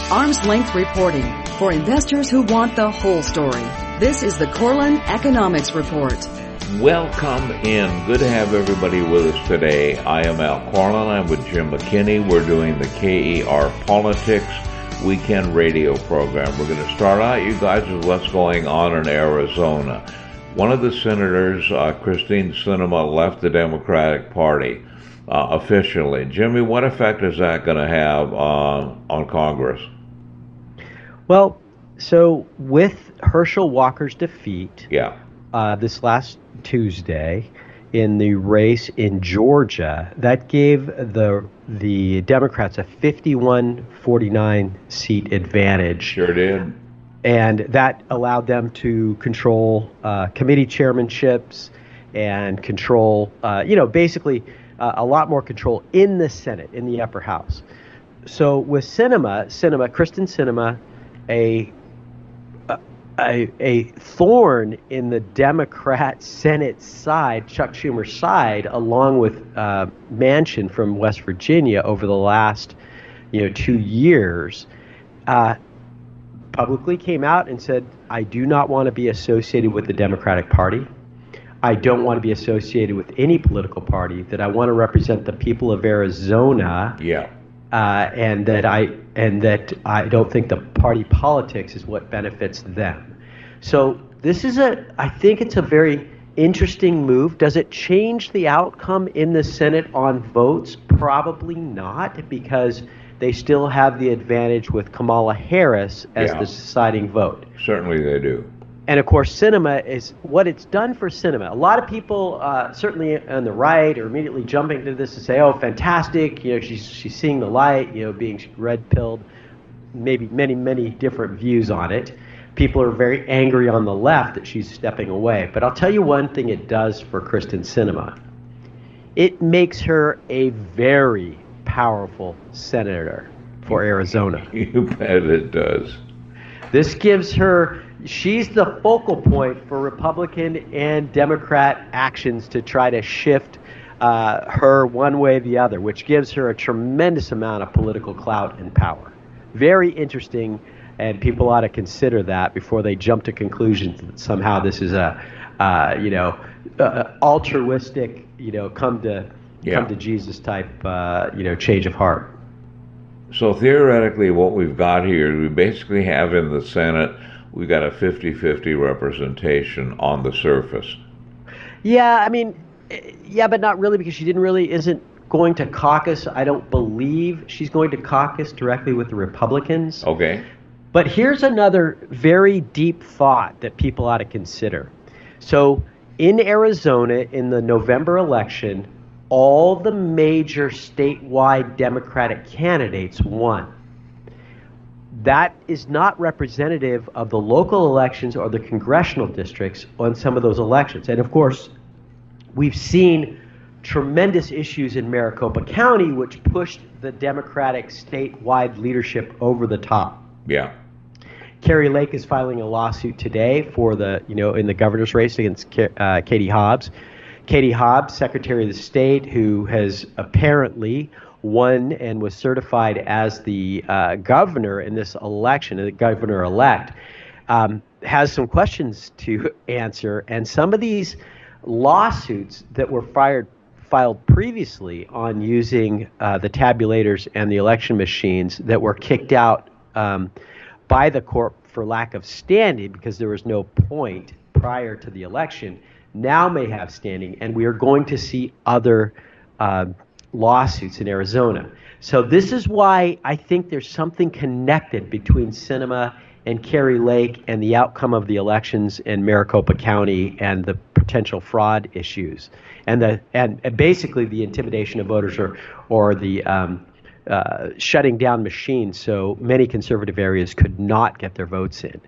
Arm's length reporting for investors who want the whole story. This is the Corlin Economics Report. Welcome in. Good to have everybody with us today. I am Al Corlin. I'm with Jim McKinney. We're doing the KER Politics Weekend Radio program. We're going to start out, you guys, with what's going on in Arizona. One of the senators, Kyrsten Sinema, left the Democratic Party officially. Jimmy, what effect is that going to have on Congress? Well, so with Herschel Walker's defeat this last Tuesday in the race in Georgia, that gave the Democrats a 51-49 seat advantage. Sure did. And that allowed them to control committee chairmanships and control, basically a lot more control in the Senate, in the upper house. So with Kyrsten Sinema, a thorn in the Democrat Senate side, Chuck Schumer's side, along with Manchin from West Virginia over the last 2 years, publicly came out and said, I do not want to be associated with the Democratic Party. I don't want to be associated with any political party, that I want to represent the people of Arizona. And that I don't think the party politics is what benefits them. So this is I think it's a very interesting move. Does it change the outcome in the Senate on votes? Probably not, because they still have the advantage with Kamala Harris as the deciding vote. Certainly they do. And of course, Sinema is what it's done for Sinema. A lot of people, certainly on the right, are immediately jumping to this and say, "Oh, fantastic! She's seeing the light. Being red-pilled." Maybe many different views on it. People are very angry on the left that she's stepping away. But I'll tell you one thing it does for Kyrsten Sinema. It makes her a very powerful senator for Arizona. You bet it does. This gives her. She's the focal point for Republican and Democrat actions to try to shift her one way or the other, which gives her a tremendous amount of political clout and power. Very interesting, and people ought to consider that before they jump to conclusions that somehow this is altruistic, come to Jesus type, change of heart. So theoretically, what we've got here, we basically have in the Senate, we've got a 50-50 representation on the surface. Yeah, but not really, because she isn't going to caucus. I don't believe she's going to caucus directly with the Republicans. Okay. But here's another very deep thought that people ought to consider. So in Arizona, in the November election, all the major statewide Democratic candidates won. That is not representative of the local elections or the congressional districts on some of those elections. And of course, we've seen tremendous issues in Maricopa County, which pushed the Democratic statewide leadership over the top. Yeah. Kari Lake is filing a lawsuit today for in the governor's race against Katie Hobbs. Katie Hobbs, Secretary of the State, who has apparently won and was certified as the governor in this election, the governor-elect, has some questions to answer. And some of these lawsuits that were filed previously on using the tabulators and the election machines that were kicked out by the court for lack of standing, because there was no point prior to the election, now may have standing, and we are going to see other lawsuits in Arizona. So this is why I think there's something connected between Sinema and Kari Lake and the outcome of the elections in Maricopa County and the potential fraud issues, and basically the intimidation of voters or the shutting down machines so many conservative areas could not get their votes in.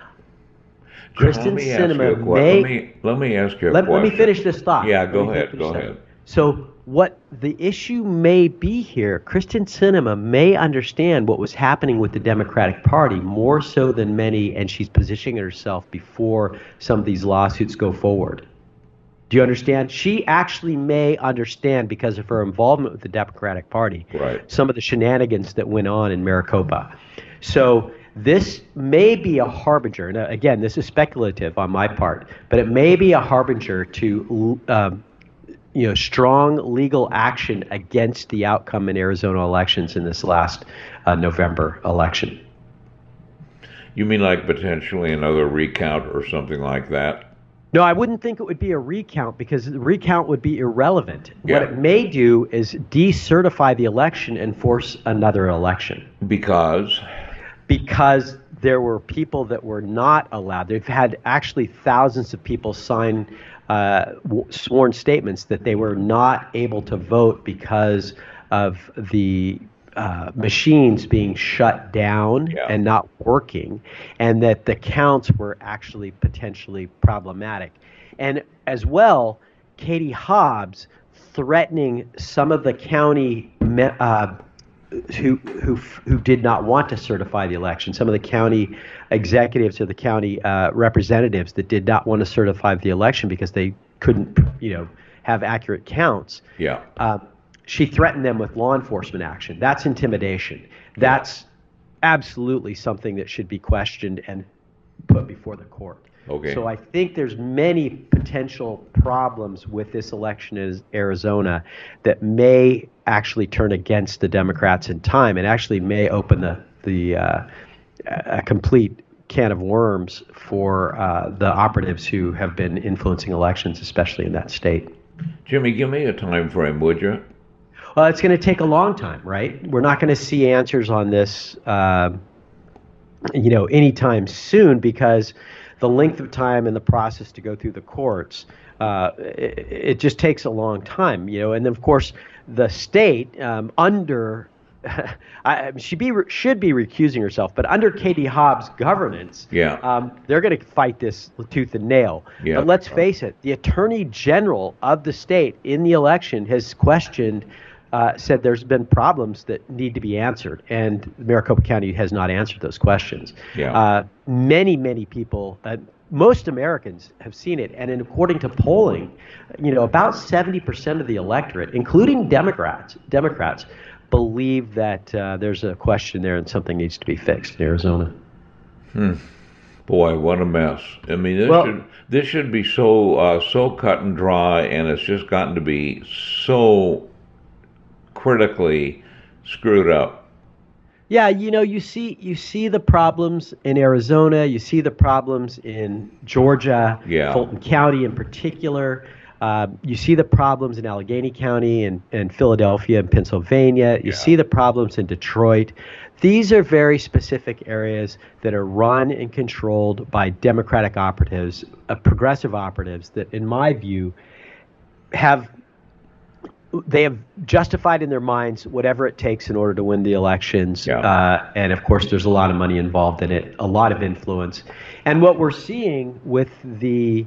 Kyrsten Sinema may... Let me ask you a question. Let me finish this thought. Yeah, go ahead. So what the issue may be here, Kyrsten Sinema may understand what was happening with the Democratic Party more so than many, and she's positioning herself before some of these lawsuits go forward. Do you understand? She actually may understand, because of her involvement with the Democratic Party, right, some of the shenanigans that went on in Maricopa. So this may be a harbinger. Now, again, this is speculative on my part, but it may be a harbinger to strong legal action against the outcome in Arizona elections in this last November election. You mean like potentially another recount or something like that? No, I wouldn't think it would be a recount because the recount would be irrelevant. Yeah. What it may do is decertify the election and force another election. Because there were people that were not allowed. They've had actually thousands of people sign sworn statements that they were not able to vote because of the machines being shut down and not working, and that the counts were actually potentially problematic. And as well, Katie Hobbs threatening some of the county who did not want to certify the election, some of the county executives or the county representatives that did not want to certify the election because they couldn't, have accurate counts. Yeah. She threatened them with law enforcement action. That's intimidation. That's absolutely something that should be questioned and put before the court. Okay. So I think there's many potential problems with this election in Arizona that may actually turn against the Democrats in time, and actually may open a complete can of worms for the operatives who have been influencing elections, especially in that state. Jimmy, give me a time frame, would you? Well, it's going to take a long time, right? We're not going to see answers on this, anytime soon, because the length of time and the process to go through the courts, it just takes a long time, And then, of course, the state should be recusing herself, but under Katie Hobbs' governance, they're going to fight this tooth and nail. Yeah. But let's face it, the Attorney General of the state in the election has said there's been problems that need to be answered, and Maricopa County has not answered those questions. Yeah. Many people, most Americans have seen it, and according to polling, about 70% of the electorate, including Democrats, believe that there's a question there and something needs to be fixed in Arizona. Boy, what a mess! I mean, this should be so cut and dry, and it's just gotten to be so critically screwed up. Yeah, you see the problems in Arizona, you see the problems in Georgia, Fulton County in particular. You see the problems in Allegheny County and Philadelphia and Pennsylvania. You see the problems in Detroit. These are very specific areas that are run and controlled by Democratic operatives, progressive operatives that, in my view, have justified in their minds whatever it takes in order to win the elections. And of course, there's a lot of money involved in it, a lot of influence. And what we're seeing with the,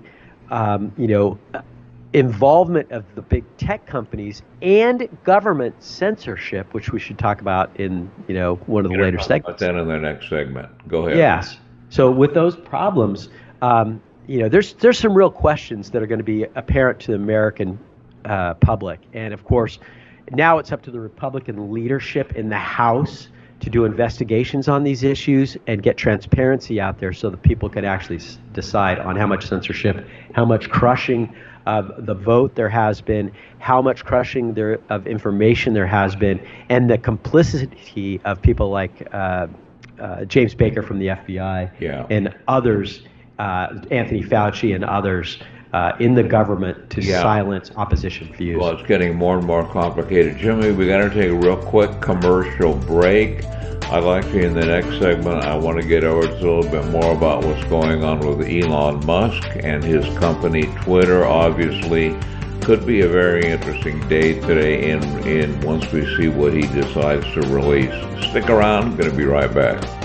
involvement of the big tech companies and government censorship, which we should talk about in, one of the later segments. About that in the next segment. Go ahead. Yes. So with those problems, there's some real questions that are going to be apparent to the American public. And of course, now it's up to the Republican leadership in the House to do investigations on these issues and get transparency out there so that people can actually decide on how much censorship, how much crushing of the vote there has been, how much crushing of information there has been, and the complicity of people like James Baker from the FBI and others, Anthony Fauci and others, in the government to silence opposition views. Well, it's getting more and more complicated. Jimmy, we got to take a real quick commercial break. I'd like to, in the next segment, I want to get over to a little bit more about what's going on with Elon Musk and his company Twitter. Obviously, could be a very interesting day today in once we see what he decides to release. Stick around. I'm going to be right back.